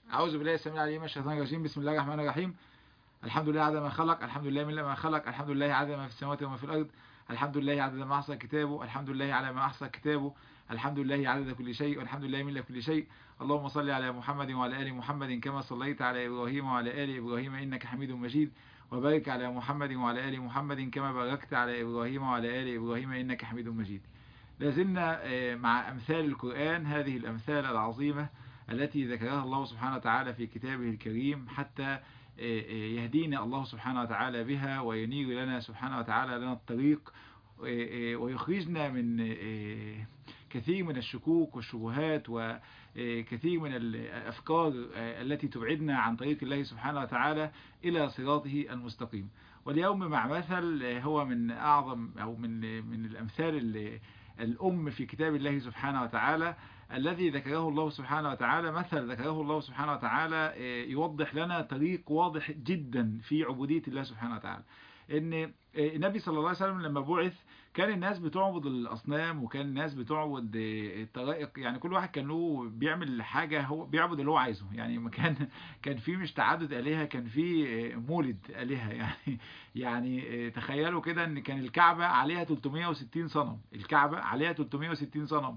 أعوذ بالله السميع العليم من الشيطان الرجيم. بسم الله الرحمن الرحيم. الحمد لله عدد ما خلق، الحمد لله من ما خلق، الحمد لله عدد ما في السماوات وما في الأرض، الحمد لله عدد ما أحصى كتابه، الحمد لله على ما أحصى كتابه، الحمد لله عدد كل شيء، والحمد لله من كل شيء. اللهم صل على محمد وعلى آل محمد كما صليت على إبراهيم وعلى آل إبراهيم إنك حميد مجيد، وبارك على محمد وعلى آل محمد كما باركت على إبراهيم وعلى آل إبراهيم إنك حميد مجيد. لازلنا مع أمثال القرآن، هذه الأمثال العظيمة التي ذكرها الله سبحانه وتعالى في كتابه الكريم حتى يهدينا الله سبحانه وتعالى بها وينير لنا سبحانه وتعالى لنا الطريق، ويخرجنا من كثير من الشكوك والشبهات وكثير من الأفكار التي تبعدنا عن طريق الله سبحانه وتعالى إلى صراطه المستقيم. واليوم مع مثل هو من أعظم أو من الأمثال الأم في كتاب الله سبحانه وتعالى، الذي ذكره الله سبحانه وتعالى، مثل ذكره الله سبحانه وتعالى يوضح لنا طريق واضح جدا في عبودية الله سبحانه وتعالى. ان النبي صلى الله عليه وسلم لما بعث كان الناس بتعبد الأصنام، وكان الناس بتعبد الطرائق، يعني كل واحد كان له بيعمل حاجة، هو بيعبد اللي هو عايزه. يعني ما كان في مش تعدد آلهة، كان في مولد آلهة. يعني تخيلوا كده ان كان الكعبة عليها 360 صنم، الكعبة عليها 360 صنم،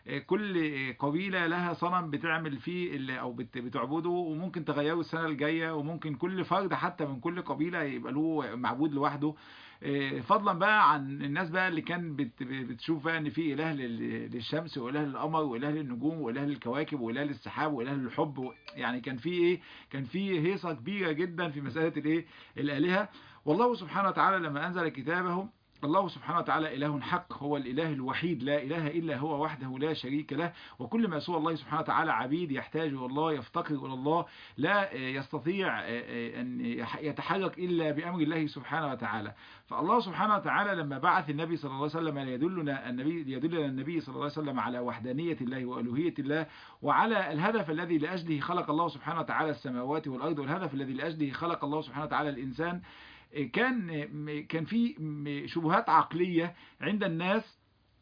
كل قبيلة لها صنم بتعمل فيه او بتعبده، وممكن تغيره السنة الجاية، وممكن كل فرد حتى من كل قبيلة يبقى له معبود لوحده. فضلا بقى عن الناس بقى اللي كان بتشوف بقى ان في اله للشمس، واله للقمر، واله للنجوم، واله للكواكب، واله للسحاب، واله للحب. يعني كان في ايه، كان في هيصة كبيرة جدا في مسألة الايه، الآلهة. والله سبحانه وتعالى لما انزل كتابه، الله سبحانه وتعالى إله حق، هو الإله الوحيد، لا إله إلا هو وحده لا شريك له، وكل ما سوى الله سبحانه وتعالى عبيد يحتاج إلى الله، يفتقر إلى الله، لا يستطيع أن يتحرك إلا بأمر الله سبحانه وتعالى. فالله سبحانه وتعالى لما بعث النبي صلى الله عليه وسلم ليدلنا النبي صلى الله عليه وسلم على وحدانية الله وألوهية الله، وعلى الهدف الذي لأجله خلق الله سبحانه وتعالى السماوات والأرض، والهدف الذي لأجله خلق الله سبحانه وتعالى الإنسان. كان في شبهات عقلية عند الناس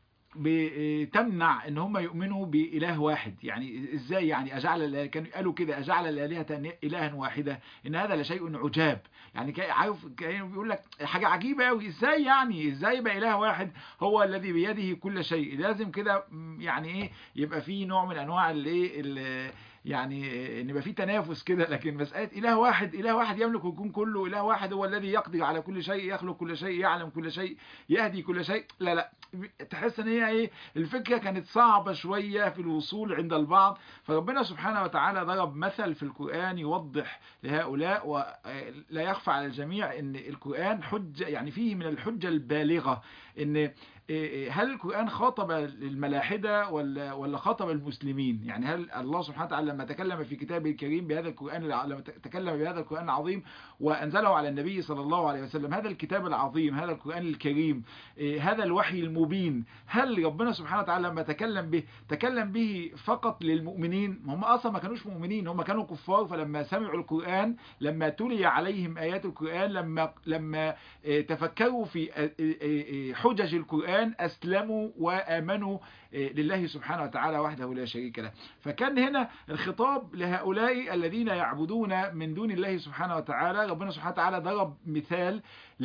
بتمنع ان هم يؤمنوا بإله واحد. يعني ازاي يعني كانوا قالوا كده اجعل الآلهة إلها واحدة، ان هذا لشيء عجاب. يعني عارف كانوا بيقول لك حاجة عجيبة قوي، ازاي يعني ازاي يبقى إله واحد هو الذي بيده كل شيء؟ لازم كده يعني ايه، يبقى في نوع من انواع الايه، يعني ان يبقى في تنافس كده. لكن مسألة إله واحد، إله واحد يملك الكون كله، إله واحد هو الذي يقدر على كل شيء، يخلق كل شيء، يعلم كل شيء، يهدي كل شيء، لا لا، تحس ان هي ايه، الفكرة كانت صعبة شوية في الوصول عند البعض. فربنا سبحانه وتعالى ضرب مثل في القرآن يوضح لهؤلاء، ولا يخفى على الجميع ان القرآن حجة، يعني فيه من الحجة البالغة. ان هل القرآن خاطب الملاحدة ولا خاطب المسلمين؟ يعني هل الله سبحانه وتعالى لما تكلم في كتابه الكريم بهذا القرآن، لما تكلم بهذا القرآن العظيم وأنزله على النبي صلى الله عليه وسلم، هذا الكتاب العظيم، هذا القرآن الكريم، هذا الوحي المبين، هل ربنا سبحانه وتعالى لما تكلم به فقط للمؤمنين؟ هم أصلا ما كانوش مؤمنين، هم كانوا كفار. فلما سمعوا القرآن، لما تلي عليهم آيات القرآن، لما تفكروا في حجج القرآن، أسلموا وآمنوا لله سبحانه وتعالى وحده لا شريك له. فكان هنا الخطاب لهؤلاء الذين يعبدون من دون الله سبحانه وتعالى. ربنا سبحانه وتعالى ضرب مثال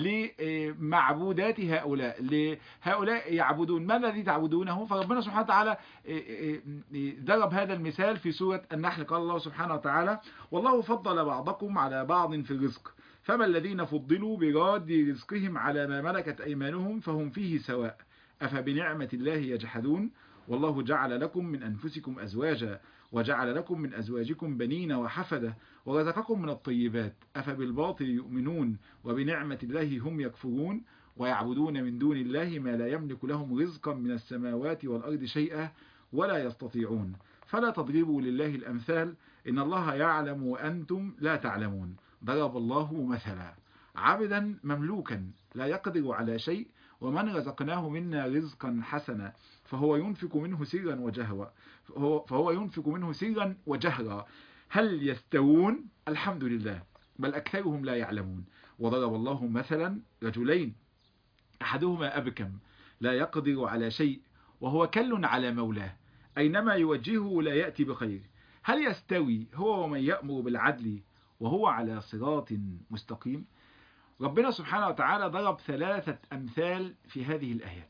لمعبودات هؤلاء يعبدون ما الذي تعبدونه. فربنا سبحانه وتعالى ضرب هذا المثال في سورة النحل. قال الله سبحانه وتعالى: والله فضل بعضكم على بعض في الرزق، فما الذين فضلوا براد رزقهم على ما ملكت أيمانهم فهم فيه سواء، أفبنعمة الله يجحدون، والله جعل لكم من أنفسكم أزواجا وجعل لكم من أزواجكم بنين وحفدة ورزقكم من الطيبات، أفبالباطل يؤمنون وبنعمة الله هم يكفرون، ويعبدون من دون الله ما لا يملك لهم رزقا من السماوات والأرض شيئا ولا يستطيعون، فلا تضربوا لله الأمثال، إن الله يعلم وأنتم لا تعلمون. ضرب الله مثلا عبدا مملوكا لا يقدر على شيء، ومن رزقناه منا رزقا حسنا فهو ينفق منه سرا وجهرا هل يستوون؟ الحمد لله بل أكثرهم لا يعلمون. وضرب الله مثلا رجلين أحدهما أبكم لا يقدر على شيء وهو كل على مولاه، أينما يوجهه لا يأتي بخير، هل يستوي هو ومن يأمر بالعدل وهو على صراط مستقيم؟ ربنا سبحانه وتعالى ضرب 3 أمثال في هذه الآيات.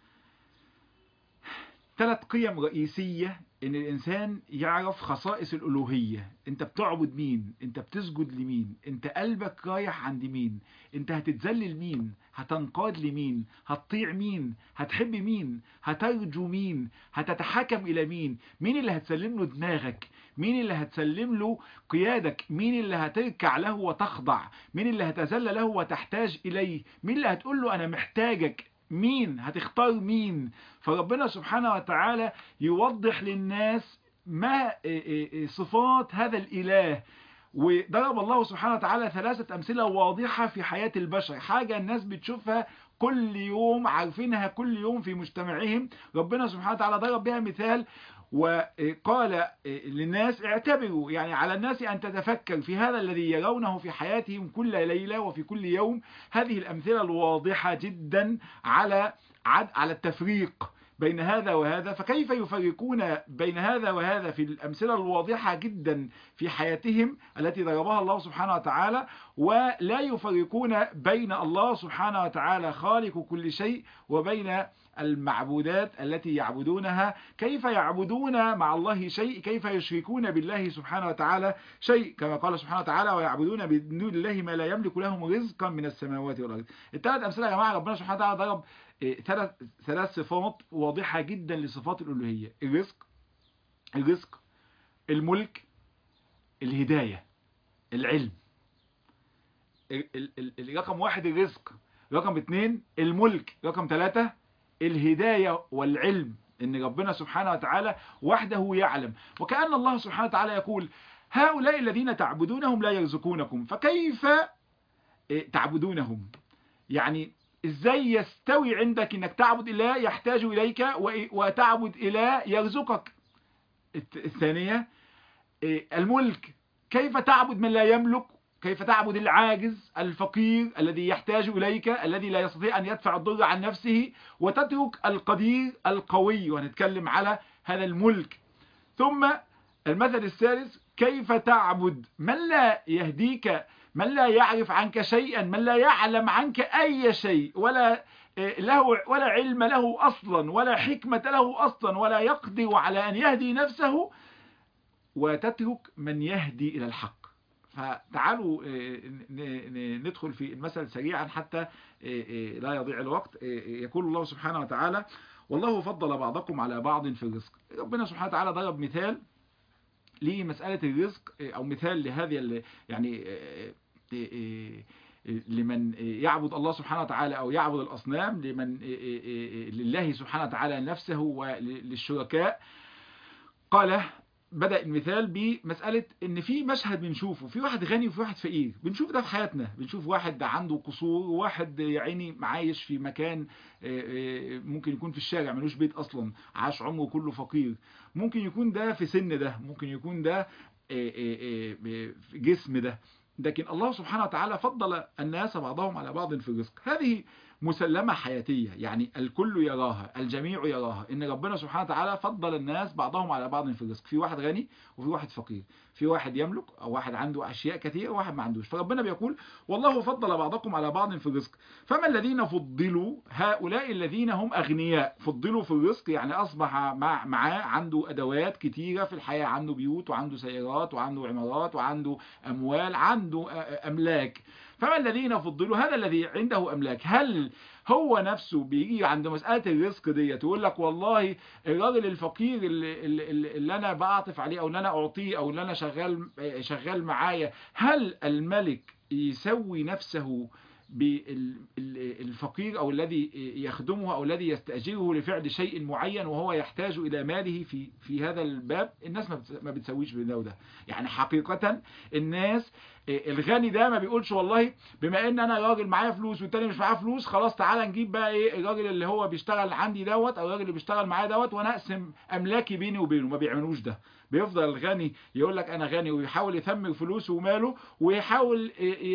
3 قيم رئيسية ان الانسان يعرف خصائص الالوهية. انت بتعبد مين؟ انت بتسجد لمين؟ انت قلبك رايح عند مين؟ انت هتتذلل مين؟ هتنقاد لمين؟ هتطيع مين؟ هتحب مين؟ هترجو مين؟ هتتحكم الى مين؟ مين اللي هتسلم له دماغك؟ مين اللي هتسلم له قيادك؟ مين اللي هتركع له وتخضع؟ مين اللي هتذل له وتحتاج اليه؟ مين اللي هتقول له انا محتاجك؟ مين هتختار مين؟ فربنا سبحانه وتعالى يوضح للناس ما صفات هذا الإله. وضرب الله سبحانه وتعالى 3 أمثلة واضحة في حياة البشر، حاجة الناس بتشوفها كل يوم، عارفينها كل يوم في مجتمعهم. ربنا سبحانه وتعالى ضرب بها مثال وقال للناس اعتبروا، يعني على الناس أن تتفكر في هذا الذي يرونه في حياتهم كل ليلة وفي كل يوم. هذه الأمثلة الواضحة جدا على التفريق بين هذا وهذا. فكيف يفرقون بين هذا وهذا في الأمثلة الواضحة جدا في حياتهم التي ضربها الله سبحانه وتعالى، ولا يفرقون بين الله سبحانه وتعالى خالق كل شيء وبين المعبودات التي يعبدونها؟ كيف يعبدون مع الله شيء؟ كيف يشركون بالله سبحانه وتعالى شيء؟ كما قال سبحانه وتعالى ويعبدون من دون الله ما لا يملك لهم رزقا من السماوات والأرض. ال3 أمثلة يا جماعة ربنا سبحانه وتعالى ضرب 3 صفات واضحة جدا لصفات الألوهية: الرزق، الملك، الهداية، العلم. رقم 1 الرزق، رقم 2 الملك، رقم 3 الهداية والعلم، ان ربنا سبحانه وتعالى وحده يعلم. وكأن الله سبحانه وتعالى يقول هؤلاء الذين تعبدونهم لا يرزقونكم فكيف تعبدونهم؟ يعني ازاي يستوي عندك انك تعبد اله يحتاج اليك وتعبد اله يرزقك؟ الثانية الملك، كيف تعبد من لا يملك؟ كيف تعبد العاجز الفقير الذي يحتاج إليك، الذي لا يستطيع أن يدفع الضر عن نفسه، وتترك القدير القوي؟ ونتكلم على هذا الملك. ثم المثل الثالث: كيف تعبد من لا يهديك، من لا يعرف عنك شيئا، من لا يعلم عنك أي شيء، ولا علم له أصلا، ولا حكمة له أصلا، ولا يقدر على أن يهدي نفسه، وتترك من يهدي إلى الحق. فتعالوا ندخل في المثل سريعا حتى لا يضيع الوقت. يقول الله سبحانه وتعالى والله فضل بعضكم على بعض في الرزق. ربنا سبحانه وتعالى ضرب مثال لمسألة الرزق، أو مثال لهذه يعني لمن يعبد الله سبحانه وتعالى أو يعبد الأصنام، لله سبحانه وتعالى نفسه وللشركاء. قال بدأ المثال بمسألة ان في مشهد بنشوفه، في واحد غني وفي واحد فقير. بنشوف ده في حياتنا، بنشوف واحد عنده قصور وواحد يعني عايش في مكان ممكن يكون في الشارع ملوش بيت اصلا، عاش عمره كله فقير. ممكن يكون ده في سن ده، ممكن يكون ده في جسم ده. لكن الله سبحانه وتعالى فضل الناس بعضهم على بعض في الرزق. هذه مسلمة حياتية، يعني الكل يراها، الجميع يراها، ان ربنا سبحانه وتعالى فضل الناس بعضهم على بعض في الرزق. في واحد غني وفي واحد فقير، في واحد يملك او واحد عنده اشياء كثيرة وواحد ما عندوش. فربنا بيقول والله فضل بعضكم على بعض في الرزق فما الذين فضلوا هؤلاء الذين هم اغنياء. فضلوا في الرزق يعني اصبح معاه عنده ادوات كثيرة في الحياة، عنده بيوت وعنده سيارات وعنده عمارات وعنده اموال، عنده املاك. فما الذين فضلوا، هذا الذي عنده أملاك، هل هو نفسه بيجي عند مسألة الرزق دي تقول لك والله الراجل الفقير اللي أنا بعطف عليه أو اللي أنا أعطيه أو اللي أنا شغال معايا، هل الملك يسوي نفسه بالفقير أو الذي يخدمه أو الذي يستأجره لفعل شيء معين وهو يحتاج إلى ماله في هذا الباب؟ الناس ما بتسويش بين ده وده. يعني حقيقة الناس، الغني ده ما بيقولش والله بما ان انا راجل معايا فلوس والتاني مش معاه فلوس، خلاص تعالى نجيب بقى الراجل اللي هو بيشتغل عندي دوت او الراجل اللي بيشتغل معايا دوت وانا اقسم املاكي بيني وبينه. ما بيعملوش ده، بيفضل الغني يقول لك انا غني ويحاول يثمر فلوسه وماله، ويحاول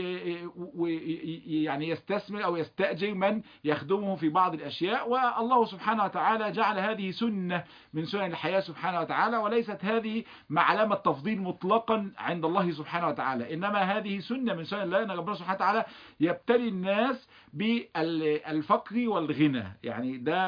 يعني يستثمر او يستأجر من يخدمه في بعض الاشياء. والله سبحانه وتعالى جعل هذه سنة من سنن الحياة سبحانه وتعالى، وليست هذه علامة تفضيل مطلقا عند الله سبحانه وتعالى، انما هذه سنة من سنن الله، ان ربنا سبحانه وتعالى يبتلي الناس بالفقر والغنى. يعني ده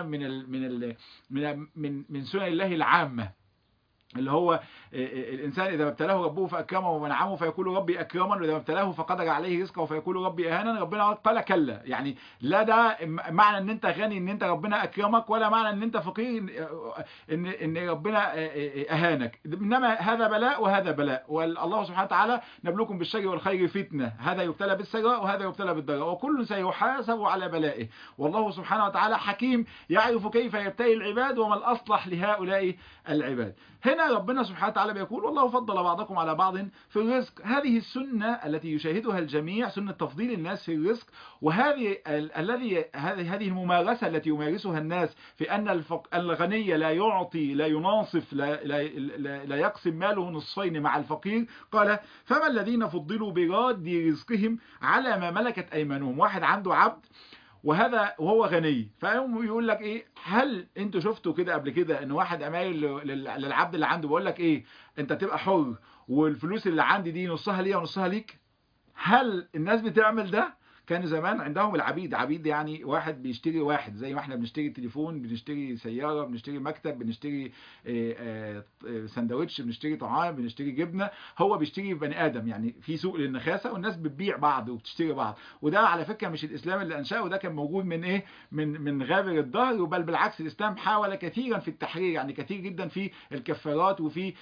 من سنن الله العامة، اللي هو الإنسان إذا ابتلاه ربه فأكرمه ومنعمه فيقول ربي أكرمن، وإذا ابتلاه فقدر عليه رزقه فيقول ربي أهانا. ربنا قال كلا، يعني لا ده معنى ان انت غني ان انت ربنا أكرمك، ولا معنى ان انت فقير ان ربنا أهانك، انما هذا بلاء وهذا بلاء. والله سبحانه وتعالى نبلوكم بالشر والخير فتنة، هذا يبتلى بالسراء وهذا يبتلى بالضراء، وكل سيحاسب على بلائه. والله سبحانه وتعالى حكيم يعرف كيف يبتلي العباد وما الأصلح لهؤلاء العباد. هنا ربنا سبحانه وتعالى بيقول والله فضل بعضكم على بعض في الرزق. هذه السنة التي يشاهدها الجميع، سنة تفضيل الناس في الرزق، وهذه هذه الممارسة التي يمارسها الناس في أن الغني لا يعطي، لا يناصف، لا يقسم ماله نصفين مع الفقير. قال فما الذين فضلوا براد رزقهم على ما ملكت أيمانهم. واحد عنده عبد وهو غني، فيقوم يقول لك ايه، هل انتوا شفتوا كده قبل كده ان واحد امايل للعبد اللي عنده بيقول لك ايه، انت تبقى حر والفلوس اللي عندي دي نصها ليا ونصها ليك؟ هل الناس بتعمل ده؟ كان زمان عندهم العبيد، عبيد يعني واحد بيشتري واحد، زي ما احنا بنشتري تليفون، بنشتري سيارة، بنشتري مكتب، بنشتري سندوتش، بنشتري طعام، بنشتري جبنة. هو بيشتري بني آدم، يعني في سوق للنخاسة والناس بتبيع بعض وبتشتري بعض. وده على فكرة مش الإسلام اللي أنشأه، وده كان موجود من إيه، من غابر الدهر. وبل بالعكس الإسلام حاول كثيرا في التحرير، يعني كثير جدا في الكفارات وفي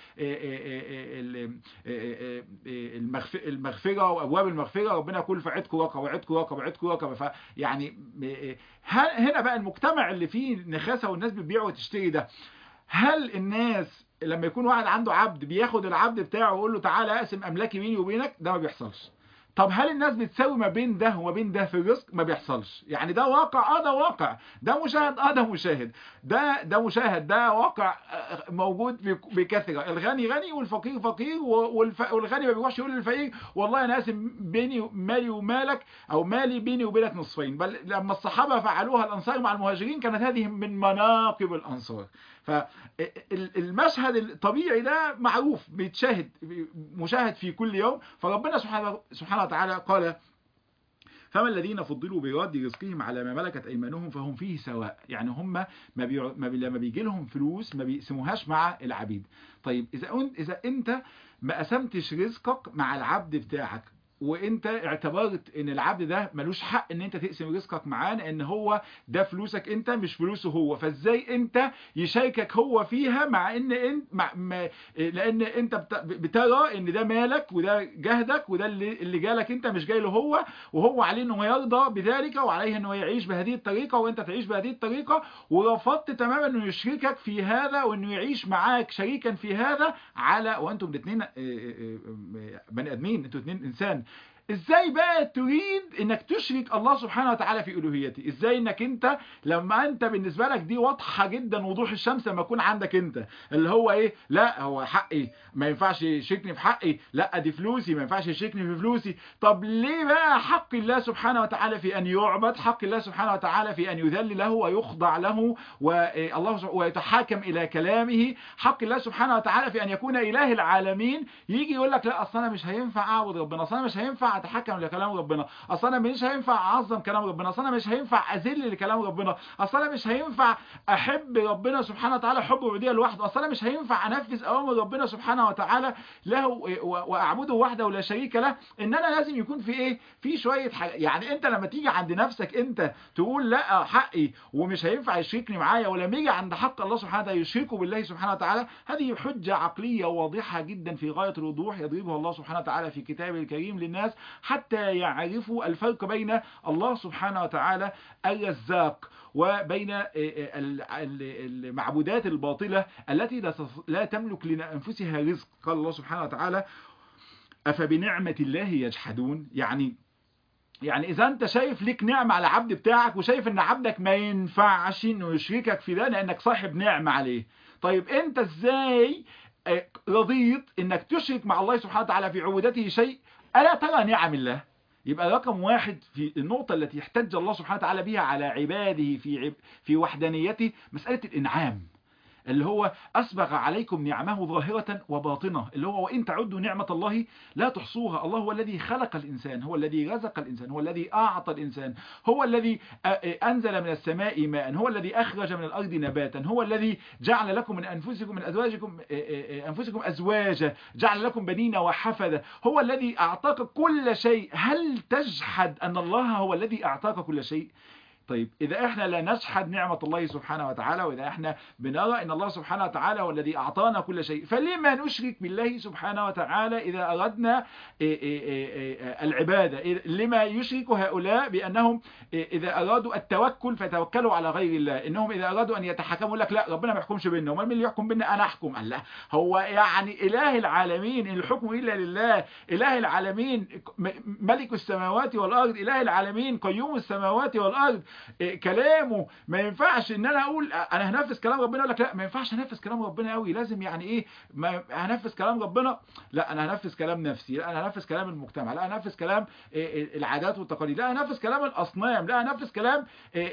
المغفرة وأبواب المغفرة. ربنا يقول فعتكم وعتكم رقبة. فيعني هنا بقى المجتمع اللي فيه نخاسة والناس بتبيع وتشتري ده، هل الناس لما يكون واحد عنده عبد بياخد العبد بتاعه ويقول له تعالى اقسم املاكي بيني وبينك؟ ده ما بيحصلش. طب هل الناس بتساوي ما بين ده وما بين ده في الرزق؟ ما بيحصلش. يعني ده واقع، ده واقع، ده مشاهد، ده مشاهد، ده مشاهد، ده واقع موجود بكثرة. الغني غني والفقير فقير، والغني ما بيروحش يقول للفقير والله انا قاسم بيني مالي ومالك، او مالي بيني وبينك نصفين. بل لما الصحابة فعلوها الانصار مع المهاجرين كانت هذه من مناقب الانصار. فالمشهد الطبيعي ده معروف، بيتشاهد، مشاهد في كل يوم. فربنا سبحانه وتعالى قال فما الذين فضلوا براد رزقهم على ما ملكت ايمانهم فهم فيه سواء. يعني هم لما بيجي لهم فلوس ما بيقسموهاش مع العبيد. طيب اذا انت ما قسمتش رزقك مع العبد بتاعك، وانت اعتبرت ان العبد ده ملوش حق ان انت تقسم رزقك معاه، لان هو ده فلوسك انت مش فلوسه هو، فازاي انت يشاركك هو فيها؟ مع ان لان انت بترى ان ده مالك وده جهدك وده اللي جالك انت، مش جاي له هو، وهو عليه انه يرضى بذلك وعليه انه يعيش بهذه الطريقة وانت تعيش بهذه الطريقة. ورفضت تماما انه يشركك في هذا وانه يعيش معاك شريكا في هذا، وانتم الاثنين بني ادمين، انتم الاثنين انسان. ازاي بقى تريد انك تشرك الله سبحانه وتعالى في الوهيته؟ ازاي انك انت لما انت بالنسبه لك دي واضحه جدا وضوح الشمس، لما يكون عندك انت اللي هو ايه، لا هو حقي ما ينفعش يشركني في حقي، لا دي فلوسي ما ينفعش يشركني في فلوسي. طب ليه بقى حق الله سبحانه وتعالى في ان يعبد، حق الله سبحانه وتعالى في ان يذل له ويخضع له والله ويتحاكم الى كلامه، حق الله سبحانه وتعالى في ان يكون اله العالمين، يجي يقول لك لا اصل انا مش هينفع اعبد ربنا، اصل انا مش هينفع اتحكم لكلام ربنا، اصل انا مش هينفع اعظم كلام ربنا، اصل انا مش هينفع اذل لكلام ربنا، اصل انا مش هينفع احب ربنا سبحانه وتعالى حب عبوديه لوحده، اصل انا مش هينفع انفذ اوامر ربنا سبحانه وتعالى له واعبده وحده ولا شريك له. ان انا لازم يكون في ايه، في شويه يعني انت لما تيجي عند نفسك انت تقول لا حقي ومش هينفع يشركني معايا، ولما يجي عند حق الله سبحانه وتعالى يشركه بالله سبحانه وتعالى، هذه حجه عقليه واضحه جدا في غايه الوضوح يضربها الله سبحانه وتعالى في كتابه الكريم للناس حتى يعرفوا الفرق بين الله سبحانه وتعالى الرزاق وبين المعبودات الباطلة التي لا تملك لأنفسها رزق. قال الله سبحانه وتعالى أفبنعمة الله يجحدون. يعني إذا أنت شايف ليك نعمة على عبد بتاعك وشايف أن عبدك ما ينفعش أنه يشركك في ده لأنك صاحب نعمة عليه، طيب أنت إزاي رضيت انك تشرك مع الله سبحانه وتعالى في عبودته شيء، ألا ترى نعم الله؟ يبقى رقم واحد في النقطة التي احتج الله سبحانه وتعالى بها على عباده في وحدانيته مسألة الإنعام، اللي هو أسبغ عليكم نعمه ظاهرة وباطنة، اللي هو وإن تعدوا نعمة الله لا تحصوها. الله هو الذي خلق الإنسان، هو الذي رزق الإنسان، هو الذي أعطى الإنسان، هو الذي أنزل من السماء ماء، هو الذي أخرج من الأرض نباتا، هو الذي جعل لكم من أنفسكم أنفسكم أزواجا، جعل لكم بنين وحفدة، هو الذي أعطاك كل شيء. هل تجحد أن الله هو الذي أعطاك كل شيء؟ طيب إذا إحنا لا نجحد نعمة الله سبحانه وتعالى، وإذا إحنا بنرى أن الله سبحانه وتعالى هو الذي أعطانا كل شيء، فلما نشرك بالله سبحانه وتعالى إذا أردنا العبادة؟ لما يشرك هؤلاء بأنهم إذا أرادوا التوكل فتوكلوا على غير الله، إنهم إذا أرادوا أن يتحكموا لك لا ربنا ما يحكمش بيننا، وما من اللي يحكم بيننا أنا أحكم. الله هو يعني إله العالمين، إن الحكم إلا لله، إله العالمين ملك السماوات والأرض، إله العالمين قيوم السماوات والأرض. كلامه ما ينفعش ان انا اقول انا هنفذ كلام ربنا، اقول لك لا ما ينفعش انفذ كلام ربنا قوي، لازم يعني ايه ما هنفذ كلام ربنا، لا انا هنفذ كلام نفسي، لا انا هنفذ كلام المجتمع، لا انا هنفذ كلام العادات والتقاليد، لا انا هنفذ كلام الاصنام، لا انا هنفذ كلام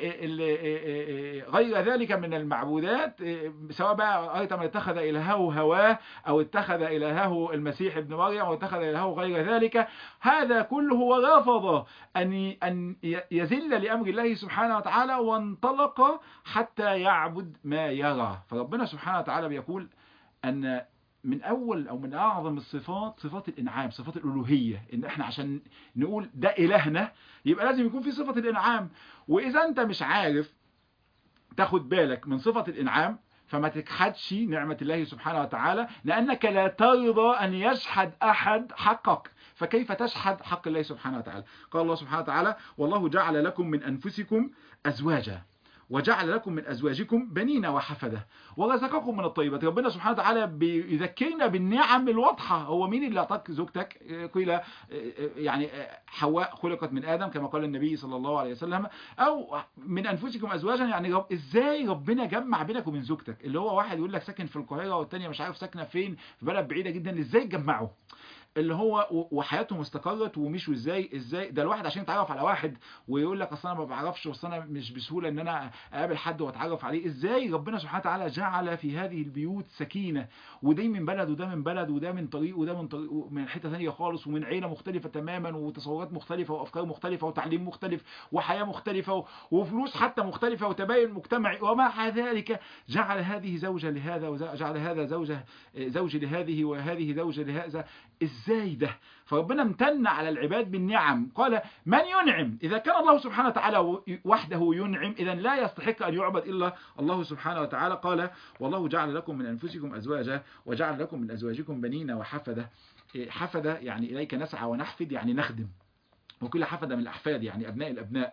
غير ذلك من المعبودات، سواء بقى ايضا من اتخذ الهه هواه او اتخذ الهه المسيح ابن مريم او اتخذ الهه غير ذلك. هذا كله هو رفض ان يذل لامر الله سبحانه وتعالى وانطلق حتى يعبد ما يرى. فربنا سبحانه وتعالى بيقول أن من أول أو من أعظم الصفات صفات الإنعام، صفات الألوهية، إن إحنا عشان نقول ده إلهنا يبقى لازم يكون في صفة الإنعام. وإذا أنت مش عارف تاخد بالك من صفة الإنعام فما تجحدش نعمة الله سبحانه وتعالى، لأنك لا ترضى أن يجحد أحد حقك، فكيف تجحد حق الله سبحانه وتعالى؟ قال الله سبحانه وتعالى والله جعل لكم من أنفسكم أزواجا وجعل لكم من أزواجكم بنين وحفدة ورزقكم من الطيبات. ربنا سبحانه وتعالى بيذكرنا بالنعم الواضحة. هو مين اللي أعطاك زوجتك؟ قيل يعني حواء خلقت من آدم كما قال النبي صلى الله عليه وسلم، أو من أنفسكم أزواجا، يعني إزاي ربنا جمع بينك وبين زوجتك؟ اللي هو واحد يقول لك ساكن في القاهرة والتانية مش عارف ساكنة فين في بلد بعيدة جدا، إزاي جمعوا؟ اللي هو وحياتهم استقرت ومشوا ازاي ده الواحد عشان يتعرف على واحد ويقول لك اصل انا ما بعرفش واصل انا مش بسهوله ان انا اقابل حد واتعرف عليه. ازاي ربنا سبحانه وتعالى جعل في هذه البيوت سكينه، وده من بلد وده من بلد وده من طريق وده من طريق من حته ثانيه خالص ومن عيله مختلفه تماما وتصورات مختلفه وافكار مختلفه وتعليم مختلف وحياه مختلفه وفلوس حتى مختلفه وتباين مجتمعي، ومع ذلك جعل هذه زوجه لهذا وجعل هذا زوج لهذه وهذه زوجه لهذا. ازاي ده؟ فربنا امتن على العباد بالنعم. قال من ينعم؟ إذا كان الله سبحانه وتعالى وحده ينعم إذا لا يستحق أن يعبد إلا الله سبحانه وتعالى. قال والله جعل لكم من أنفسكم أزواجا وجعل لكم من أزواجكم بنين وحفدة. حفدة يعني إليك نسعى ونحفد يعني نخدم، وكل حفدة من الأحفاد يعني أبناء الأبناء،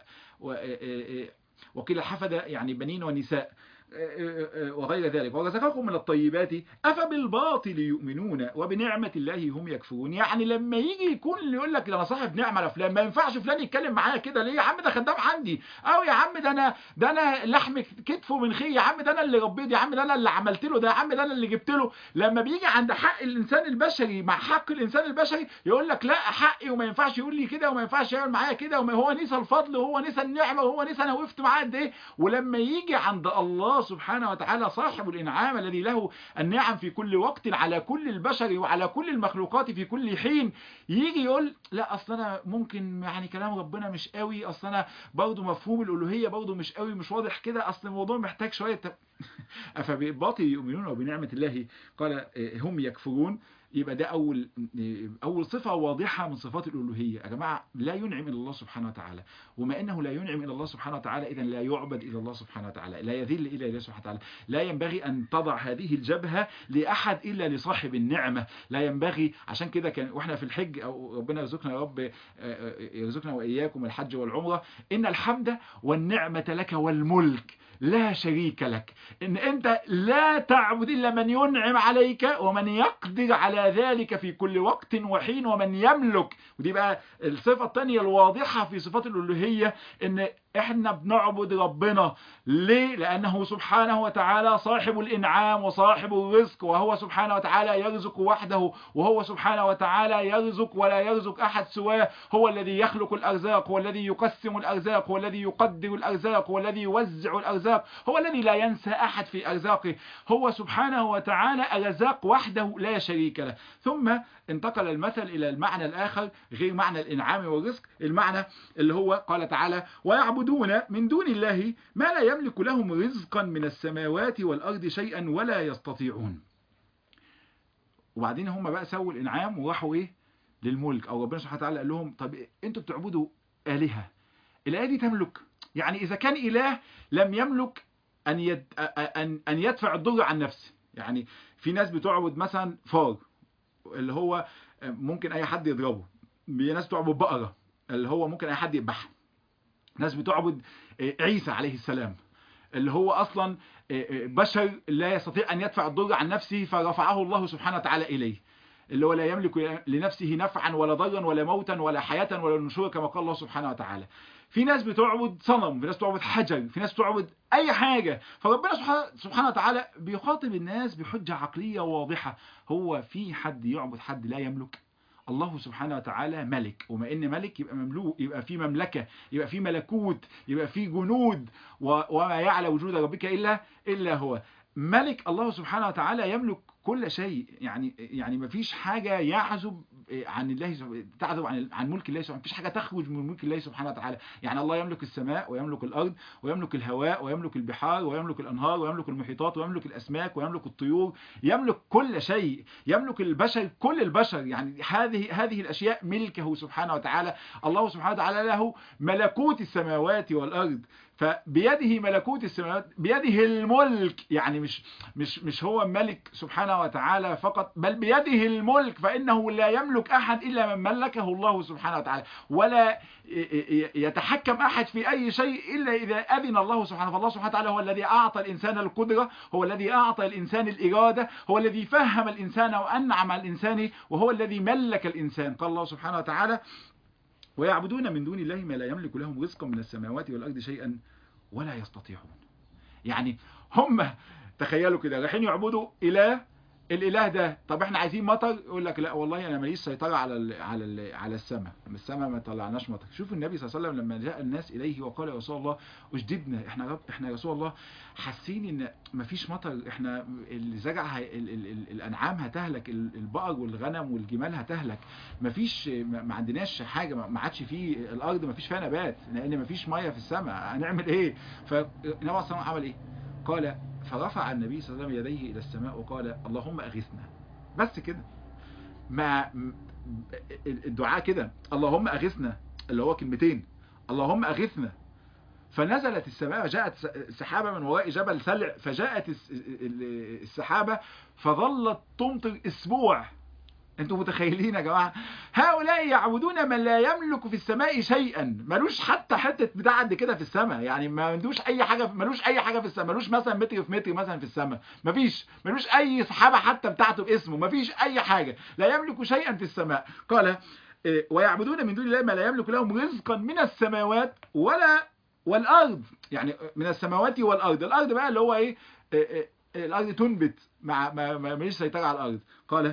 وكل حفدة يعني بنين ونساء وغير ذلك. ورزقكم من الطيبات أفبالباطل يؤمنون وبنعمة الله هم يكفرون. يعني لما يجي يكون اللي يقول لك ده انا صاحب نعمة لفلان، ما ينفعش فلان يتكلم معايا كده ليه؟ يا عم ده خدام عندي، او يا عم ده انا لحم كتفه من خير، يا عم ده انا اللي ربيته، يا عم ده انا اللي عملت له ده، يا عم ده انا اللي جبت له. لما بيجي عند حق الانسان البشري مع حق الانسان البشري يقول لك لا حقي وما ينفعش يقول لي كده وما ينفعش يعمل معايا كده، وما هو نسى الفضل وهو نسى النعمة وهو نسى انا وقفت معاه قد ايه. ولما يجي عند الله سبحانه وتعالى صاحب الإنعام الذي له النعم في كل وقت على كل البشر وعلى كل المخلوقات في كل حين، يجي يقول لا أصل أنا ممكن يعني كلام ربنا مش قوي، أصل أنا برضو مفهوم الألوهية برضو مش قوي مش واضح كده، أصل الموضوع محتاج شوية أفبالباطل يؤمنون وبنعمة الله قال هم يكفرون. يبقى ده أول صفة واضحة من صفات الألوهية. يا جماعة لا ينعم إلا الله سبحانه وتعالى، وما إنه لا ينعم إلا الله سبحانه وتعالى إذن لا يعبد إلا الله سبحانه وتعالى، لا يذل إلا الله سبحانه وتعالى. لا ينبغي أن تضع هذه الجبهة لأحد إلا لصاحب النعمة، لا ينبغي. عشان كده كان وإحنا في الحج، أو ربنا يرزقنا يا رب يرزقنا وإياكم الحج والعمرة، إن الحمد والنعمة لك والملك لا شريك لك. إن أنت لا تعبد إلا من ينعم عليك ومن يقدر على ذلك في كل وقت وحين ومن يملك. ودي بقى الصفة الثانية الواضحة في صفات الألوهية، إن احنا بنعبد ربنا ليه؟ لأنه سبحانه وتعالى صاحب الإنعام وصاحب الرزق، وهو سبحانه وتعالى يرزق وحده، وهو سبحانه وتعالى يرزق ولا يرزق أحد سواه. هو الذي يخلق الأرزاق، هو الذي يقسم الأرزاق، هو الذي يقدر الأرزاق، هو الذي يوزع الأرزاق، هو الذي لا ينسى أحد في أرزاقه. هو سبحانه وتعالى الرزاق وحده لا شريك له. ثم انتقل المثل إلى المعنى الآخر غير معنى الإنعام والرزق، المعنى اللي هو قال تعالى: ويعبدون من دون الله ما لا يملك لهم رزقا من السماوات والأرض شيئا ولا يستطيعون. وبعدين هم بقى سووا الإنعام وراحوا إيه؟ للملك. أو ربنا سبحانه وتعالى قال لهم: طب أنتوا بتعبدوا آلهة، الآلهة دي تملك؟ يعني إذا كان إله لم يملك أن يدفع الضر عن نفسه. يعني في ناس بتعبد مثلا فار اللي هو ممكن أي حد يضربه، ناس بتعبد بقرة اللي هو ممكن أي حد يذبحها، ناس بتعبد عيسى عليه السلام اللي هو أصلا بشر لا يستطيع أن يدفع الضر عن نفسه فرفعه الله سبحانه وتعالى إليه، اللي هو لا يملك لنفسه نفعا ولا ضرا ولا موتا ولا حياة ولا نشورا كما قال الله سبحانه وتعالى. في ناس بتعبد صنم، في ناس بتعبد حجر، في ناس بتعبد أي حاجة. فربنا سبحانه وتعالى بيخاطب الناس بحجة عقلية واضحة. هو في حد يعبد حد لا يملك؟ الله سبحانه وتعالى ملك، وما إن ملك يبقى مملوك، يبقى في مملكة، يبقى في ملكوت، يبقى في جنود، وما يعلى وجود ربك إلا هو ملك. الله سبحانه وتعالى يملك كل شيء. يعني ما فيش حاجة يعزب عن الله، تعزب عن ملك الله سبحانه، ما فيش حاجة تخرج من ملك الله سبحانه وتعالى. يعني الله يملك السماء ويملك الأرض ويملك الهواء ويملك البحار ويملك الأنهار ويملك المحيطات ويملك الأسماك ويملك الطيور، يملك كل شيء، يملك البشر، كل البشر. يعني هذه الأشياء ملكه سبحانه وتعالى. الله سبحانه وتعالى له ملكوت السماوات والأرض، فبيده ملكوت السماوات، بيده الملك. يعني مش هو ملك سبحانه وتعالى فقط، بل بيده الملك، فإنه لا يملك أحد إلا من ملكه الله سبحانه وتعالى، ولا يتحكم أحد في أي شيء إلا إذا أذن الله سبحانه. فالله سبحانه وتعالى هو الذي أعطى الإنسان القدرة، هو الذي أعطى الإنسان الإرادة، هو الذي فهم الإنسان وأنعم على الإنسان، وهو الذي ملك الإنسان. قال الله سبحانه وتعالى: ويعبدون من دون الله ما لا يملك لهم رزقا من السماوات والأرض شيئا ولا يستطيعون. يعني هم تخيلوا كده رايحين يعبدوا الإله ده. طب احنا عايزين مطر، يقول لك لا والله انا ماليش سيطرة على السماء ما طلعناش مطر. شوف النبي صلى الله عليه وسلم لما جاء الناس اليه وقال: يا رسول الله اجدبنا، احنا يا رسول الله حاسين ان مفيش مطر، احنا الزرع الانعام هتهلك، البقر والغنم والجمال هتهلك، مفيش، ما عندناش حاجة، ما عادش فيه الارض، مفيش فيها نبات لان مفيش ميه في السماء، هنعمل ايه؟ فالنبي صلى الله عليه وسلم عمل ايه؟ قال: فرفع النبي صلى الله عليه وسلم يديه إلى السماء وقال: اللهم أغثنا. بس كده، ما الدعاء كده، اللهم أغثنا، اللي هو كلمتين، اللهم أغثنا. فنزلت السماء وجاءت سحابة من وراء جبل سلع، فجاءت السحابة فظلت تمطر أسبوع. انتوا متخيلين يا جماعة؟ هؤلاء يعبدون من لا يملك في السماء شيئا، ملوش حتى حتة بتاع قد كده في السماء، يعني ما عندوش اي حاجة، ملوش اي حاجة في السماء، ملوش مثلا متر في متر مثلا في السماء، ملوش اي سحابة حتى بتاعته باسمه، مفيش اي حاجة، لا يملك شيئا في السماء. قال: ويعبدون من دون الله ما لا يملك لهم رزقا من السماوات والارض. يعني من السماوات والارض، الارض بقى اللي هو ايه؟ الارض تنبت، ماليش سيطرة على الارض. قال: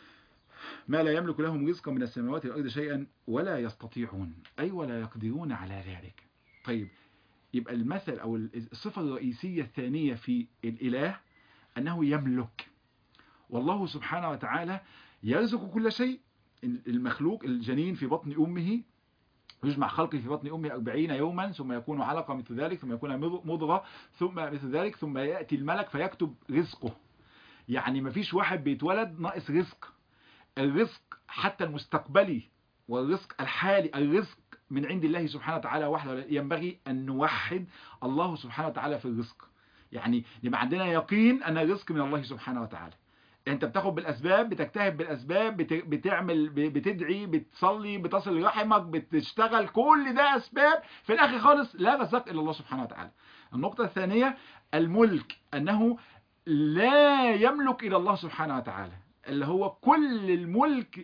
ما لا يملك لهم رزقا من السماوات والأرض شيئا ولا يستطيعون، أي ولا يقدرون على ذلك. طيب، يبقى المثل أو الصفة الرئيسية الثانية في الإله أنه يملك، والله سبحانه وتعالى يرزق كل شيء. المخلوق، الجنين في بطن أمه، يجمع خلقه في بطن أمه 40 يوما ثم يكون علقة مثل ذلك ثم يكون مضغة ثم مثل ذلك ثم يأتي الملك فيكتب رزقه. يعني مفيش واحد بيتولد ناقص رزق. الرزق حتى المستقبلي والرزق الحالي، الرزق من عند الله سبحانه وتعالى وحده. ينبغي أن نوحد الله سبحانه وتعالى في الرزق، يعني يبقى عندنا يقين أن الرزق من الله سبحانه وتعالى. انت بتاخد بالاسباب، بتجتهد بالاسباب، بتعمل، بتدعي، بتصلي، بتصل رحمك، بتشتغل، كل ده اسباب، في الاخر خالص لا رزق الا الله سبحانه وتعالى. النقطة الثانية الملك، انه لا يملك الى الله سبحانه وتعالى، اللي هو كل الملك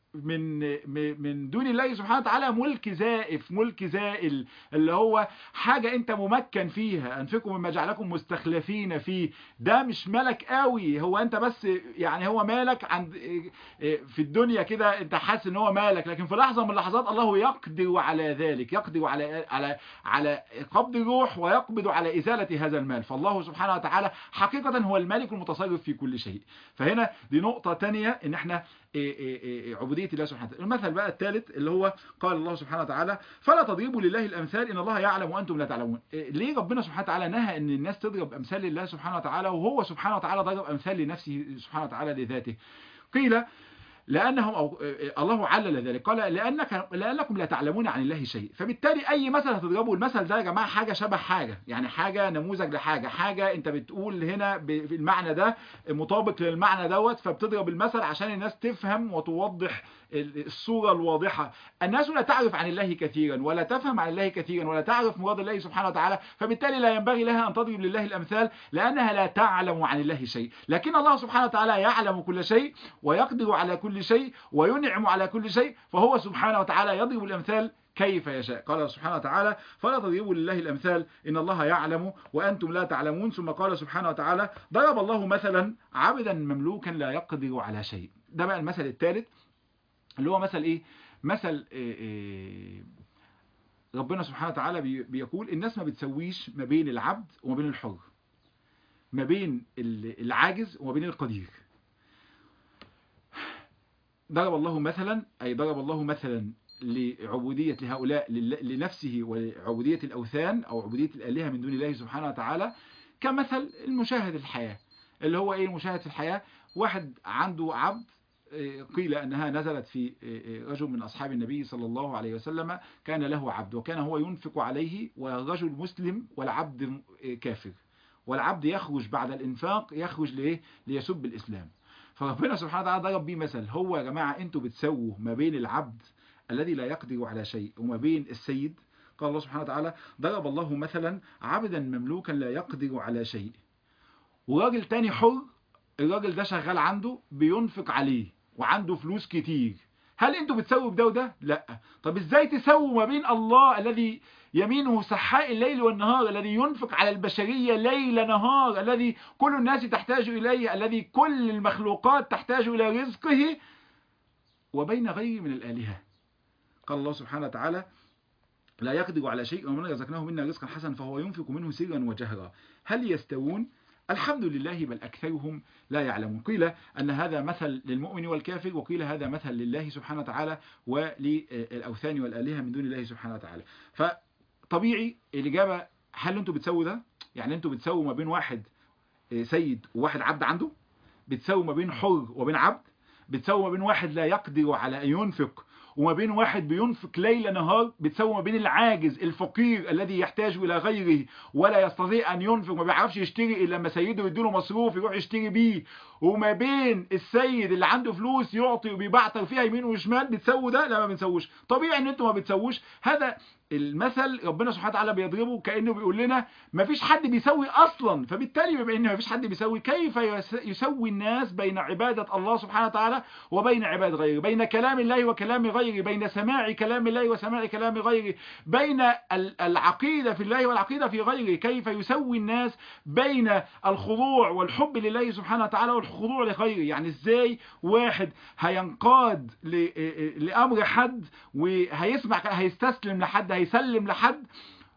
من دون الله سبحانه وتعالى ملك زائف، ملك زائل، اللي هو حاجة انت ممكن فيها. انفقوا مما جعلكم مستخلفين فيه، ده مش ملك قوي، هو انت بس يعني هو مالك عند في الدنيا كده، انت حاسس ان هو مالك، لكن في لحظة من اللحظات الله يقدر على ذلك، يقدر على قبض الروح، ويقبض على إزالة هذا المال. فالله سبحانه وتعالى حقيقة هو الملك المتصرف في كل شيء. فهنا دي نقطة تانية، ان احنا عبودية الله سبحانه وتعالى. المثل بقى الثالث اللي هو قال الله سبحانه وتعالى فلا تضربوا لله الأمثال إن الله يعلم وأنتم لا تعلمون. ليه ربنا سبحانه وتعالى نهى ان الناس تضرب أمثال لله سبحانه وتعالى، وهو سبحانه وتعالى ضرب أمثال لنفسه سبحانه وتعالى لذاته؟ قيل لأنهم الله علل ذلك، قال لأنكم لا تعلمون عن الله شيء. فبالتالي أي مثل هتضربه، المثل ده يا جماعة حاجة شبه حاجة، يعني حاجة نموذج لحاجة، حاجة أنت بتقول هنا بالمعنى ده مطابق للمعنى دوت، فبتضرب المثل عشان الناس تفهم وتوضح الصورة الواضحة. الناس لا تعرف عن الله كثيرا، ولا تفهم عن الله كثيرا، ولا تعرف مراد الله سبحانه وتعالى، فبالتالي لا ينبغي لها أن تضرب لله الأمثال، لأنها لا تعلم عن الله شيء. لكن الله سبحانه وتعالى يعلم كل شيء، ويقدر على كل شيء، وينعم على كل شيء، فهو سبحانه وتعالى يضرب الأمثال كيف يشاء. قال سبحانه وتعالى فلا تضربوا لله الأمثال إن الله يعلم وأنتم لا تعلمون. ثم قال سبحانه وتعالى ضرب الله مثلا عبدا مملوكا لا يقدر على شيء. ده بقى المثل الثالث، اللي هو مثل ايه؟ مثل ربنا سبحانه وتعالى بيقول الناس ما بتسويش ما بين العبد وما بين الحر، ما بين العاجز وما بين القدير. ضرب الله مثلا، أي ضرب الله مثلا لعبودية هؤلاء لنفسه، وعبودية الأوثان أو عبودية الآلهة من دون الله سبحانه وتعالى، كمثل المشاهد الحياة. اللي هو ايه المشاهد في الحياة؟ واحد عنده عبد، قيل أنها نزلت في رجل من أصحاب النبي صلى الله عليه وسلم، كان له عبد وكان هو ينفق عليه، والرجل مسلم والعبد كافر، والعبد يخرج بعد الإنفاق، يخرج ليه؟ ليسب الإسلام. فربنا سبحانه وتعالى ضرب بيه مثل. هو يا جماعة انتوا بتسووا ما بين العبد الذي لا يقدر على شيء وما بين السيد. قال الله سبحانه وتعالى ضرب الله مثلا عبدا مملوكا لا يقدر على شيء، وراجل تاني حر، الراجل ده شغال عنده بينفق عليه وعنده فلوس كتير. هل انتوا بتسووا بده وده؟ لا. طب ازاي تسووا ما بين الله الذي يمينه سحاء الليل والنهار، الذي ينفق على البشرية ليل نهار، الذي كل الناس تحتاج إليه، الذي كل المخلوقات تحتاج إلى رزقه، وبين غيره من الآلهة؟ قال الله سبحانه وتعالى لا يقدر على شيء ومن رزقناه منا رزقا حسنا فهو ينفق منه سرا وجهرا هل يستوون؟ الحمد لله بل أكثرهم لا يعلمون. قيل أن هذا مثل للمؤمن والكافر، وقيل هذا مثل لله سبحانه وتعالى وللأوثان والآلهة من دون الله سبحانه وتعالى. فطبيعي الإجابة هل أنتوا بتسووا ده؟ يعني أنتوا بتسووا ما بين واحد سيد وواحد عبد عنده؟ بتسووا ما بين حر وبين عبد؟ بتسووا ما بين واحد لا يقدر على أن ينفق وما بين واحد بينفق ليل نهار؟ بتسوي ما بين العاجز الفقير الذي يحتاج إلى غيره ولا يستطيع أن ينفق، ما بيعرفش يشتري إلا لما سيده يديله مصروف يروح يشتري بيه، وما بين السيد اللي عنده فلوس يعطي وبيبعتر فيها يمين وشمال؟ بتسووا ده؟ لا ما بنسووش. طبيعي ان انتوا ما بتسووش. هذا المثل ربنا سبحانه وتعالى بيضربه كأنه بيقول لنا ما فيش حد بيسوي أصلا. فبالتالي بما ان ما فيش حد بيسوي، كيف يسوي الناس بين عبادة الله سبحانه وتعالى وبين عباد غيره، بين كلام الله وكلام غيره، بين سماع كلام الله وسماع كلام غيره، بين العقيدة في الله والعقيدة في غيره؟ كيف يسوي الناس بين الخضوع والحب لله سبحانه وتعالى والخضوع لغيره؟ يعني ازاي واحد هينقاد لأمر حد وهيسمع، هيستسلم لحد، هيسلم لحد،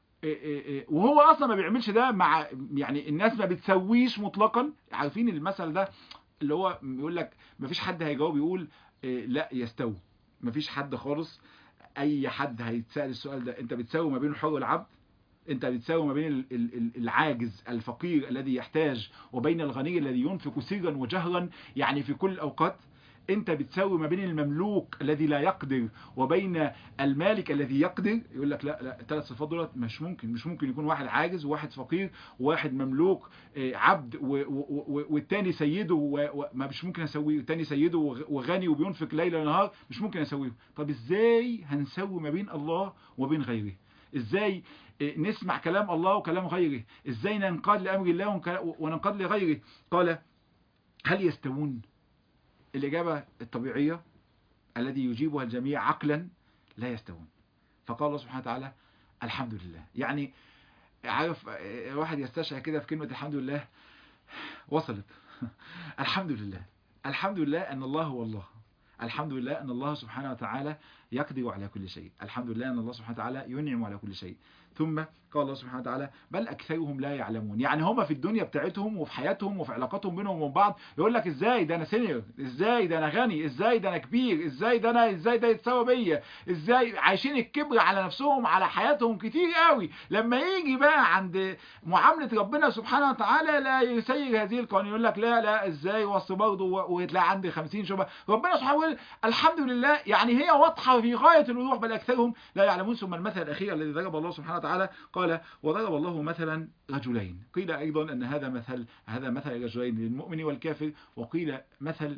وهو اصلا ما بيعملش ده مع يعني الناس ما بتسويش مطلقا؟ عارفين المثل ده اللي هو بيقول لك ما فيش حد هيجاوب يقول لا يستوي، ما فيش حد خالص. اي حد هيتسأل السؤال ده انت بتسوي ما بين الحر والعبد؟ انت بتساوي ما بين العاجز الفقير الذي يحتاج وبين الغني الذي ينفق سرا وجهرا، يعني في كل الأوقات؟ انت بتساوي ما بين المملوك الذي لا يقدر وبين المالك الذي يقدر؟ يقول لك لا لا، الثلاث صفات دولت مش ممكن يكون واحد عاجز وواحد فقير وواحد مملوك عبد والتاني سيده وما مش ممكن اسويه، التاني سيده وغني وبينفق ليل ونهار، مش ممكن اسويه. طب ازاي هنسوي ما بين الله وبين غيره؟ ازاي نسمع كلام الله وكلام غيره؟ ازاي ننقاد لأمر الله وننقاد لغيره؟ قال هل يستوون؟ الإجابة الطبيعية الذي يجيبها الجميع عقلا لا يستوون. فقال الله سبحانه وتعالى الحمد لله. يعني عارف واحد يستشعر كده في كلمة الحمد لله وصلت. الحمد لله، الحمد لله أن الله هو الله، الحمد لله أن الله سبحانه وتعالى يقدر على كل شيء، الحمد لله أن الله سبحانه وتعالى ينعم على كل شيء. ثم قال الله سبحانه وتعالى بل أكثرهم لا يعلمون. يعني هم في الدنيا بتاعتهم وفي حياتهم وفي علاقاتهم بينهم وبين بعض يقول لك ازاي ده انا سينيور، ازاي ده انا غني، ازاي ده انا كبير، ازاي ده يتساوى بيا، ازاي عايشين الكبر على نفسهم على حياتهم كتير قوي. لما يجي بقى عند معاملة ربنا سبحانه وتعالى لا يسير هذه القوانين، يقول لك لا ازاي وصل برضه وتلاقي عندي 50 شبهه. ربنا سبحانه وتعالى الحمد لله، يعني هي واضحة في غاية الوضوح، بل أكثرهم لا يعلمون. ثم المثل الأخير الذي ضرب الله سبحانه وتعالى قال وضرب الله مثلا رجلين. قيل أيضا أن هذا مثل الرجلين للمؤمن والكافر، وقيل مثل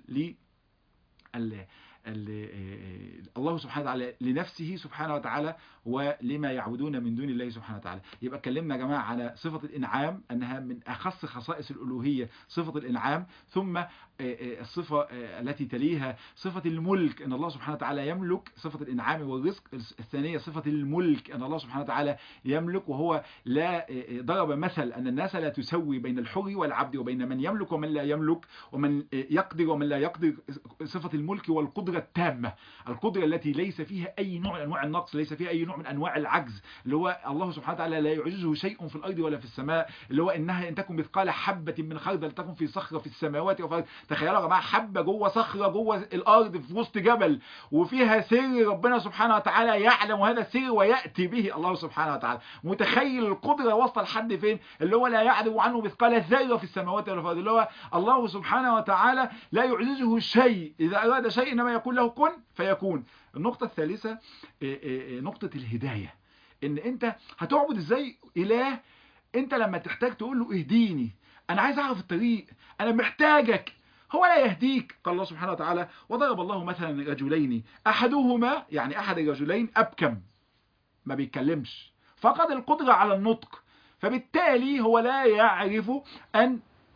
الله سبحانه وتعالى لنفسه سبحانه وتعالى ولما يعبدون من دون الله سبحانه وتعالى. يبقى اتكلمنا يا جماعة على صفة الإنعام أنها من أخص خصائص الألوهية، صفة الإنعام. ثم الصفة التي تليها صفة الملك، أن الله سبحانه وتعالى يملك، صفة الإنعام والرزق. الثانية صفة الملك، أن الله سبحانه وتعالى يملك، وهو لا ضرب مثل أن الناس لا تسوي بين الحر والعبد وبين من يملك ومن لا يملك ومن يقدر ومن لا يقدر. صفة الملك والقدرة التامة، القدرة التي ليس فيها أي نوع من أنواع النقص، ليس فيها أي نوع من أنواع العجز، اللي هو الله سبحانه وتعالى لا يعجزه شيء في الأرض ولا في السماء، اللي هو إنها إن تكن مثقال حبة من خردل تكن في صخرة في السماوات وفي. تخيلوا يا جماعة حبة جوه صخرة جوه الأرض في وسط جبل، وفيها سر ربنا سبحانه وتعالى يعلم هذا السر ويأتي به الله سبحانه وتعالى. متخيل القدرة واصلة لحد فين؟ اللي هو لا يعدو عنه مثقال ذرة في السماوات ولا في الأرض، اللي هو الله سبحانه وتعالى لا يعجزه شيء، إذا أراد شيء إنما يقول له كن فيكون. النقطة الثالثة نقطة الهداية، إن أنت هتعبد إزاي إله أنت لما تحتاج تقول له اهديني، أنا عايز أعرف الطريق، أنا محتاجك، هو لا يهديك. قال الله سبحانه وتعالى وضرب الله مثلا رجلين أحدهما، يعني أحد الرجلين أبكم ما بيتكلمش، فقد القدرة على النطق، فبالتالي هو لا يعرف أن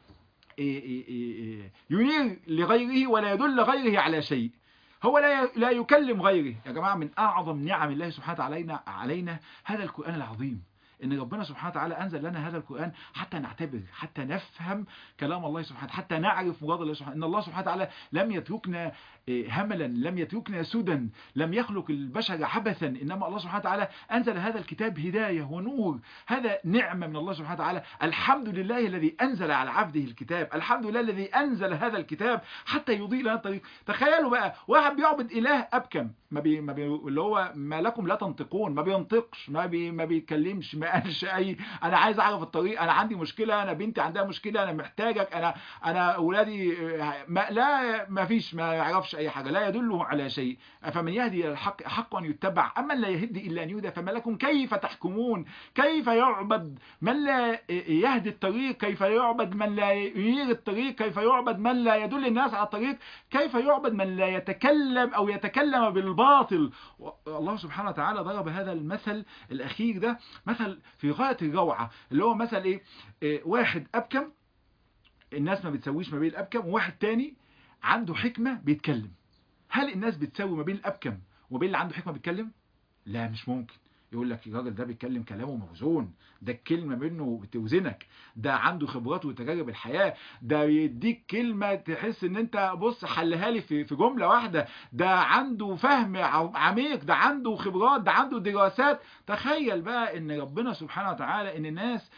ينير لغيره ولا يدل غيره على شيء، هو لا يكلم غيره. يا جماعة من أعظم نعم الله سبحانه وتعالى علينا هذا القرآن العظيم، إن ربنا سبحانه وتعالى أنزل لنا هذا القرآن حتى نعتبر، حتى نفهم كلام الله سبحانه، حتى نعرف مراد الله سبحانه. إن الله سبحانه وتعالى لم يتركنا هملا، لم يتركنا سدى، لم يخلق البشر عبثا، إنما الله سبحانه وتعالى أنزل هذا الكتاب هداية ونور. هذا نعمة من الله سبحانه وتعالى. الحمد لله الذي أنزل على عبده الكتاب، الحمد لله الذي أنزل هذا الكتاب حتى يضيء لنا الطريق. تخيلوا بقى واحد بيعبد إله أبكم، اللي هو ما لكم لا تنطقون، ما بينطقش، ما بيتكلمش، ما قالش أي أنا عايز أعرف الطريق، أنا عندي مشكلة، أنا بنتي عندها مشكلة، أنا محتاجك، أنا أولادي ما فيش، ما يعرفش أي حاجة، لا يدله على شيء. فمن يهدي إلى الحق أحق أن يتبع، أما لا يهدي إلا أن يهدى، فما لكم كيف تحكمون؟ كيف يعبد من لا يهدي الطريق؟ كيف يعبد من لا ينير الطريق؟ كيف يعبد من لا يدل الناس على الطريق؟ كيف يعبد من لا يتكلم أو يتكلم بالباطل؟ الله سبحانه وتعالى ضرب هذا المثل الأخير ده مثل في غاية الروعة، اللي هو مثل واحد أبكم، الناس ما بتسويش ما بين الأبكم، وواحد تاني عنده حكمة بيتكلم. هل الناس بتسوي ما بين الأبكم وبين اللي عنده حكمة بيتكلم؟ لا، مش ممكن. يقول لك الراجل ده بيتكلم كلامه موزون، ده الكلمة منه بتوزنك، ده عنده خبرات وتجارب الحياة، ده يديك كلمة تحس ان انت بص حلها لي في جملة واحدة، ده عنده فهم عميق، ده عنده خبرات، ده عنده دراسات. تخيل بقى ان ربنا سبحانه وتعالى ان الناس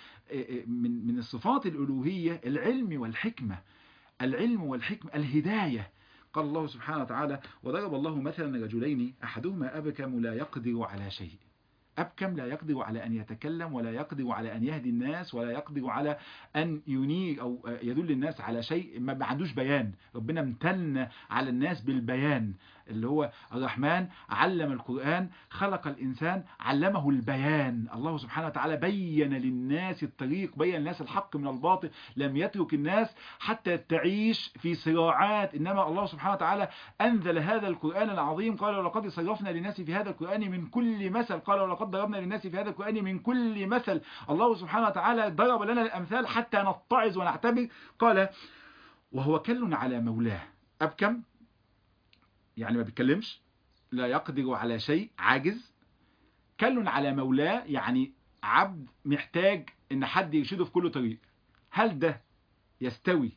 من الصفات الألوهية العلم والحكمة، العلم والحكمة، الهداية. قال الله سبحانه وتعالى وضرب الله مثلا رجلين أحدهما أبكم لا يقدر على شيء. أبكم لا يقدر على أن يتكلم، ولا يقدر على أن يهدي الناس، ولا يقدر على أن ينير أو يدل الناس على شيء، ما عندوش بيان. ربنا امتن على الناس بالبيان، اللي هو الرحمن علم القرآن، خلق الإنسان علمه البيان. الله سبحانه وتعالى بين للناس الطريق، بين للناس الحق من الباطل، لم يترك الناس حتى تعيش في صراعات، إنما الله سبحانه وتعالى أنزل هذا القرآن العظيم. قال ولقد صرفنا للناس في هذا القرآن من كل مثل، قال ولقد ضربنا للناس في هذا القرآن من كل مثل. الله سبحانه وتعالى ضرب لنا الأمثال حتى نتعظ ونعتبر. قال وهو كل على مولاه. أبكم يعني ما بيتكلمش، لا يقدر على شيء، عاجز. كل على مولاه، يعني عبد محتاج ان حد يرشده في كل طريق. هل ده يستوي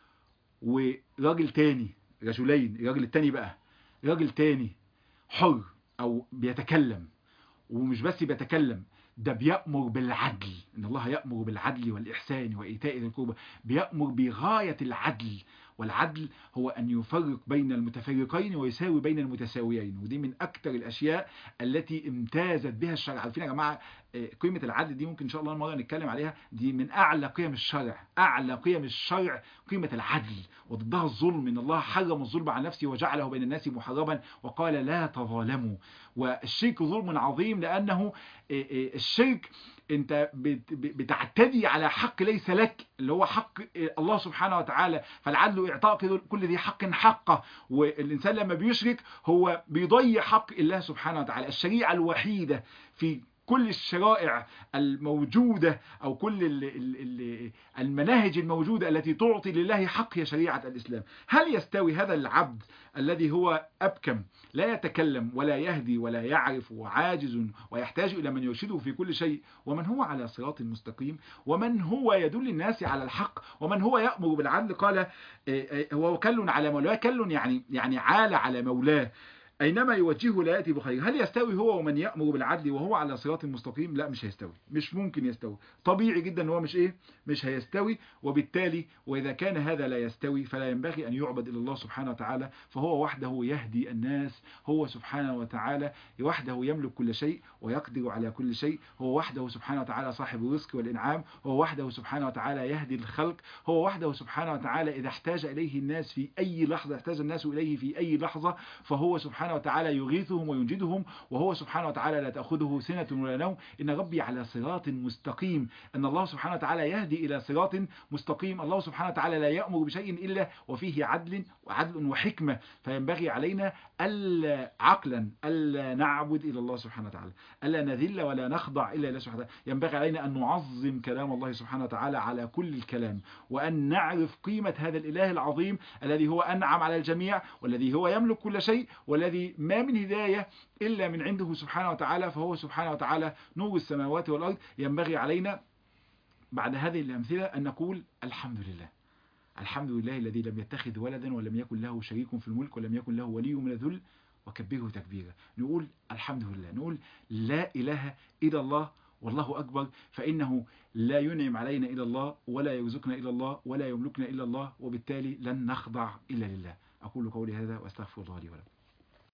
وراجل تاني، رجلين، الراجل التاني بقى راجل تاني حر او بيتكلم، ومش بس بيتكلم، ده بيأمر بالعدل، ان الله يأمر بالعدل والإحسان وإيتاء ذي القربى، بيأمر بغاية العدل. والعدل هو أن يفرق بين المتفرقين ويساوي بين المتساويين، ودي من أكثر الأشياء التي امتازت بها الشرع. عارفين يا جماعة قيمة العدل دي ممكن إن شاء الله المرة نتكلم عليها، دي من أعلى قيم الشرع، أعلى قيم الشرع قيمة العدل، وضدها الظلم. إن الله حرم الظلم على نفسه وجعله بين الناس محرما وقال لا تظالموا. والشرك ظلم عظيم، لأنه الشرك انت بتعتدي على حق ليس لك، اللي هو حق الله سبحانه وتعالى. فالعدل اعطاء كل ذي حق حقه، والانسان لما بيشرك هو بيضيع حق الله سبحانه وتعالى. الشريعة الوحيدة في كل الشرائع الموجودة أو كل المناهج الموجودة التي تعطي لله حق هي شريعة الإسلام. هل يستوي هذا العبد الذي هو أبكم، لا يتكلم ولا يهدي ولا يعرف وعاجز ويحتاج إلى من يرشده في كل شيء، ومن هو على صراط مستقيم، ومن هو يدل الناس على الحق، ومن هو يأمر بالعدل؟ قال هو كل على مولاه، كل يعني عال على مولاه، أينما يوجهه لا يأتي بخير. هل يستوي هو ومن يأمر بالعدل وهو على صراط مستقيم؟ لا، مش هيستوي، مش ممكن يستوي. طبيعي جدا ان هو مش هيستوي. وبالتالي وإذا كان هذا لا يستوي فلا ينبغي أن يعبد إلا الله سبحانه وتعالى، فهو وحده يهدي الناس، هو سبحانه وتعالى وحده يملك كل شيء ويقدر على كل شيء، هو وحده سبحانه وتعالى صاحب الرزق والإنعام، هو وحده سبحانه وتعالى يهدي الخلق، هو وحده سبحانه وتعالى إذا احتاج إليه الناس في أي لحظة، احتاج الناس إليه في أي لحظة، فهو سبحانه وتعالى يغيثهم وينجدهم، وهو سبحانه وتعالى لا تأخذه سنة ولا نوم. إن ربي على صراط مستقيم، أن الله سبحانه وتعالى يهدي إلى صراط مستقيم. الله سبحانه وتعالى لا يأمر بشيء إلا وفيه عدل وحكمة، فينبغي علينا ألا عقلا ألا نعبد إلى الله سبحانه وتعالى، ألا نذل ولا نخضع إلا الله سبحانه وتعالى. ينبغي علينا أن نعظم كلام الله سبحانه وتعالى على كل الكلام، وأن نعرف قيمة هذا الإله العظيم الذي هو أنعم على الجميع، والذي هو يملك كل شيء، والذي ما من هداية إلا من عنده سبحانه وتعالى، فهو سبحانه وتعالى نور السماوات والأرض. ينبغي علينا بعد هذه الأمثلة أن نقول الحمد لله، الحمد لله الذي لم يتخذ ولدا ولم يكن له شريك في الملك ولم يكن له ولي من الذل وكبره تكبيرا. نقول الحمد لله، نقول لا إله إلا الله والله أكبر، فإنه لا ينعم علينا إلا الله، ولا يرزقنا إلا الله، ولا يملكنا إلا الله، وبالتالي لن نخضع إلا لله. أقول قولي هذا وأستغفر الله لي ولكم.